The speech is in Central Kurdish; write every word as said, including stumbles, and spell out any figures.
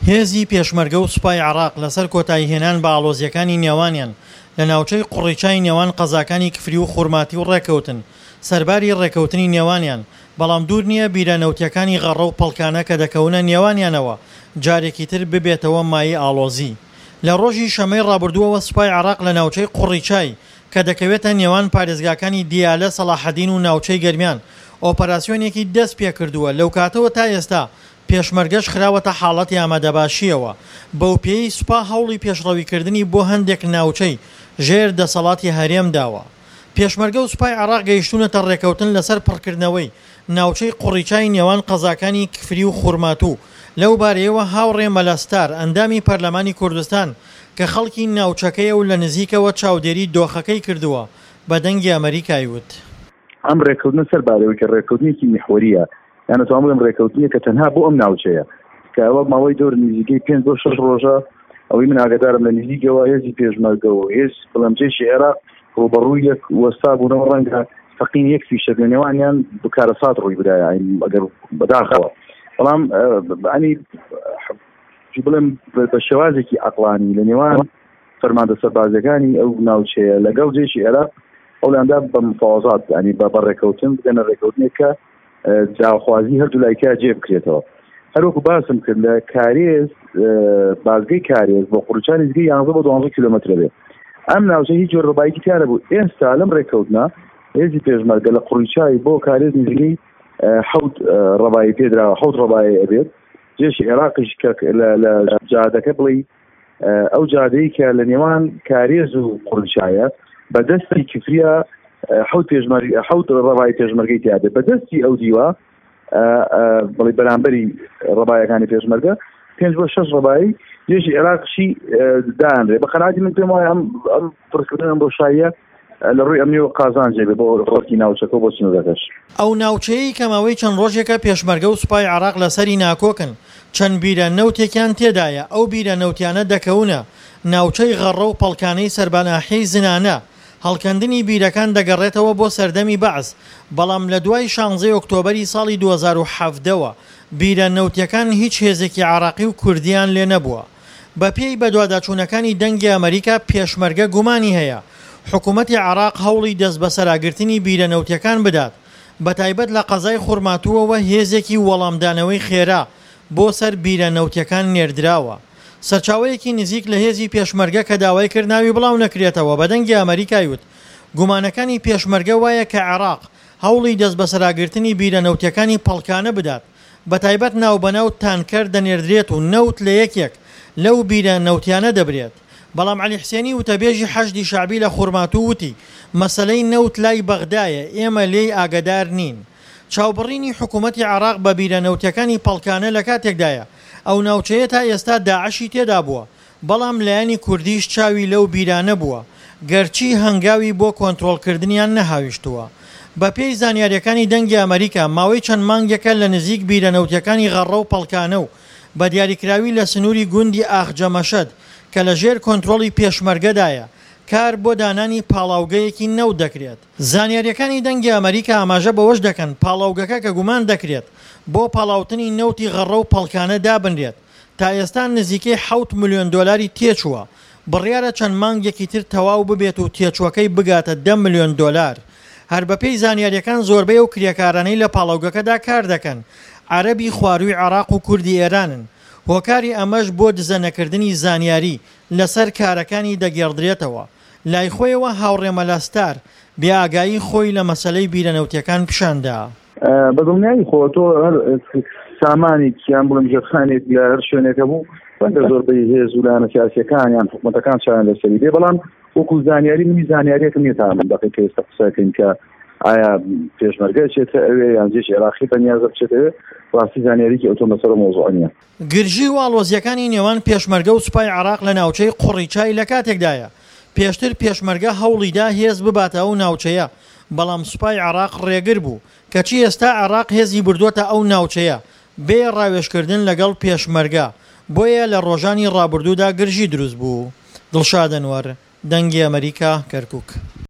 هێزی پێشمەرگە و سوپای عێراق لەسەر کۆتاییهێنان بە ئاڵۆزیەکانی نێوانیان لە ناوچەی قوڕیچای نێوان قەزاکانی کفری و خوڕماتی و ڕێکەوتن سەرباری ڕێکەوتنی نێوانیان، بەڵام دوور نییە بیرەنەوتیەکانی غەڕە و پەڵکانە کە دەکەونە نێوانیانەوە جارێکی تر ببێتەوە مایە ئاڵۆزی. لە ڕۆژی شەمەی ڕابردووەوە سوپای عێراق لە ناوچەی قوڕیچای کە دەکەوێتە نێوان پارێزگاکانی دیالە سەلاحەدین و ناوچەی گەرمیان ئۆپەراسیۆنێکی دەست پێ کردووە. لەو کاتەوە تا ئێستا پێشمەرگەش خراوەتە حاڵەتی ئامادەباشیەوە. بەو پێی سوپا هەوڵی پێشڕەویکردنی بۆ هەندێک ناوچەی ژێر دەسەڵاتی هەرێم داوە. پێشمەرگە و سوپای عێراق گەیشتونەتە ڕێکەوتن لەسەر پڕکردنەوەی ناوچەی قوڕیچای نێوان قەزاکانی کفری و خوڕماتوو. لەو بارەیەوە هاوڕێ مەلەستار ئەندامی پەرلەمانی کوردستان کە خەڵکی ناوچەکەیە و لە نزیکەوە چاودێری دۆخەکەی کردووە بە دەنگی ئەمریکای وت ئەم ڕێکەوتنە سەر بارەوەی کە ڕێکەوتنێکی میحوەریە، یانە توانم بڵێم ڕێکەوتنیە کە تەنها بۆ ئەم ناوچەیە کە ئەوە ماوەی دەور نزیکەی پێنج بۆ شەش ڕۆژە ئەوەی من ئاگادارم لە نزیکەوە هێزی پێشمەرگە و هێز بڵێم جێشی عێراق ڕوبەڕووی یەک وەستا بوونەوە ڕەنگە فەقین یەک فیشە لە نێوانیان بکارە سات ڕووی بدایە ئەگەر بەداخەوە، بەڵام ئەنی بڵێم بە شێوازێکی عەقڵانی لە نێوان فەرماندە سەربازەکانی ئەو ناوچەیە لەگەڵ جێشی عێراق ئەولاندە بە مفاوەزات ینی بە بەڕێکەوتن بگەنە ڕێکەوتنێک کە داوخوازی هەردوو لایکە جێ بکرێتەوە. هەروەکو باسم کرد لە کارێز بازگەی کارێز بۆ قوڕیچای نزیکەی یانزە بۆ دوانزە کیلۆمەترە بێت. ئەم ناوچە هیچ جۆر ڕێبایەکی تیانە بوو. ئێستا لەم ڕێکەوتنە هێزی پێشمەرگە لە قوڕیچای بۆ کارێز نزیکەی حەوت ڕێبایی پێدراوە، حەوت ڕێبایی ئەبێت. جێشی عێراقیش لە جادەکە بڵێ ئەو جادەی کە لە نێوان کارێز و قوڕیچایە بەدەستی کفریە حەوت پێشمەرگە حەوت ڕێبایی پێشمەرگەی تیادێ بەدەستی ئەو دیوە بڵێ بەرامبەری ڕێبایەکانی پێشمەرگە پێنج بۆ شەش ڕێبایی جێشی عێراقیشی دانرێ. بە قەناعەتی من پێم وایە ئەم ئەم پڕکردنم بۆ شایە لە ڕووی ئەمنی و قازان جێبێ بۆ خۆرکی ناوچەکە بۆ سنوورەکەش. ئەو ناوچەیە کەماوەی چەند ڕۆژێکە پێشمەرگە و سوپای عێراق لەسەری ناکۆکن چەند بیرەنەوتێکیان تێدایە. ئەو بیرەنەوتیانە دەکەونە ناوچەی غەڕە و پەڵکانەی سەرباناحی زنانە. هەڵکەندنی بیرەکان دەگەڕێتەوە بۆ سەردەمی بەعز، بەڵام لە دوای شانزەی ئۆکتۆبەری ساڵی دوو هەزار و حەڤدەوە بیرەنەوتیەکان هیچ هێزێکی عێراقی و کوردیان لێ نەبووە. بە پێی بەدواداچوونەکانی دەنگی ئەمریکا پێشمەرگە گومانی هەیە حکوومەتی عێراق هەوڵی دەست بە سەراگرتنی بیرەنەوتیەکان بدات، بە تایبەت لە قەزای خوڕماتووەوە هێزێکی وەڵامدانەوەی خێرا بۆ سەر بیرەنەوتیەکان نێردراوە. سەرچاوەیەکی نزیک لە هێزی پێشمەرگە کە داوای کرد ناوی بڵاو نەکرێتەوە بە دەنگی ئەمریکای وت گومانەکانی پێشمەرگە وایە کە عێراق هەوڵی دەست بە سەراگرتنی بیرەنەوتیەکانی پەڵکانە بدات، بە تایبەت ناوبەناو تانکەر دەنێردرێت و نەوت لە یەکێک لەو بیرەنەوتیانە دەبرێت. بەڵام عەلی حسێنی وتەبێژی حەشدی شعبی لە خوڕماتوو وتی مەسەلەی نەوت لای بەغدایە، ئێمە لێی ئاگادار نین. چاوبڕینی حکوومەتی عێراق بە بیرەنەوتیەکانی پەڵکانە لە کاتێکدایە ئەو ناوچەیە تا ئێستا داعشی تێدا بووە، بەڵام لایەنی کوردیش چاوی لەو بیرانە بووە گەرچی هەنگاوی بۆ کۆنتڕۆڵکردنیان نەهاویشتووە. بە پێی زانیاریەکانی دەنگی ئەمریکا ماوەی چەند مانگێکە لە نزیک بیرەنەوتیەکانی غەڕە و پەڵکانە و بە دیاریکراوی لە سنووری گوندی ئاخجەمەشەد کە لە ژێر کۆنتڕۆڵی پێشمەرگەدایە کار بۆ دانانی پاڵاوگەیەکی نەوت دەکرێت. زانیاریەکانی دەنگی ئەمریکا ئاماژە بەوەش دەکەن پاڵاوگەکە کە گومان دەکرێت بۆ پاڵاوتنی نەوتی غەڕە و پەڵکانە دابنرێت تا ئێستا نزیکەی حەوت ملیۆن دۆلاری تێچووە. بڕیارە چەند مانگێکی تر تەواو ببێت و تێچووەکەی بگاتە دە ملیۆن دۆلار. هەر بەپێی زانیاریەکان زۆربەی و کریەکارانەی لە پاڵاوگەکەدا کار دەکەن عەرەبی خوارووی عێراق و کوردی ئێرانن. هۆکاری ئەمەش بۆ دزەنەکردنی زانیاری لەسەر کارەکانی دەگێڕدرێتەوە. لای خۆیەوە هاوڕێ مەلەستار بێئاگایی خۆی لە مەسەلەی بیرەنەوتیەکان پیشاندا. بە دڵنیایی خۆ تۆ هەر سامانێکیان بڵم ژێرخانێک لە هەر شوێنێکە بوو بەندە زۆربەی هێز و لایەنە سیاسیەکانیان حکوومەتەکان چیان لەسەری بێ، بەڵام وەکو زانیاری منی زانیاریەکەم نیە تا من دەقی کە ئێستا قسەکەین کە ئایا پێشمەرگە چێتە ئەوێ یان جێشی عێراقی بەنیازە بچێت ئەوێ. ڕاستی زانیاریکی ئەوتۆ مەسەر مۆزوع نییە. گرژی و ئاڵۆزیەکانی نێوان پێشمەرگە و سوپای عێراق لە ناوچەی قوڕیچای لە کاتێکدایە پێشتر پێشمەرگە هەوڵیدا هێز بباتە ئەو ناوچەیە، بەڵام سوپای عێراق ڕێگر بوو کەچی ئێستا عێراق هێزی بردووەتە ئەو ناوچەیە بێ ڕاوێژکردن لەگەڵ پێشمەرگە، بۆیە لە ڕۆژانی ڕابردوودا گرژی دروست بوو. دڵشاد ئەنوەر، دەنگی ئەمریکا، کەرکووک.